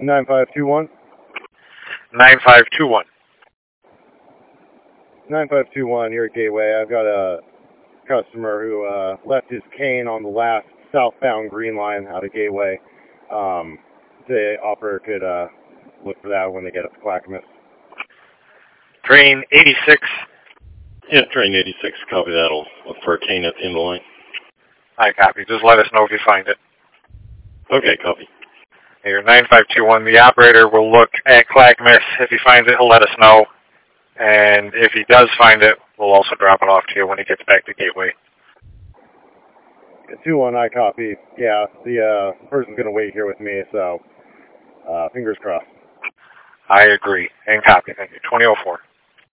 9521. 9521. 9521 here at Gateway. I've got a customer who left his cane on the last southbound green line out of Gateway. The operator could look for that when they get up to Clackamas. Train 86. Yeah, train 86, copy that. I'll look for a cane at the end of the line. I copy. Just let us know if you find it. Okay, copy. Here, 9521. The operator will look at Clackamas. If he finds it, he'll let us know. And if he does find it, we'll also drop it off to you when he gets back to Gateway. 2-1, I copy. Yeah, the person's going to wait here with me, so fingers crossed. I agree. And copy. Thank you. 2004.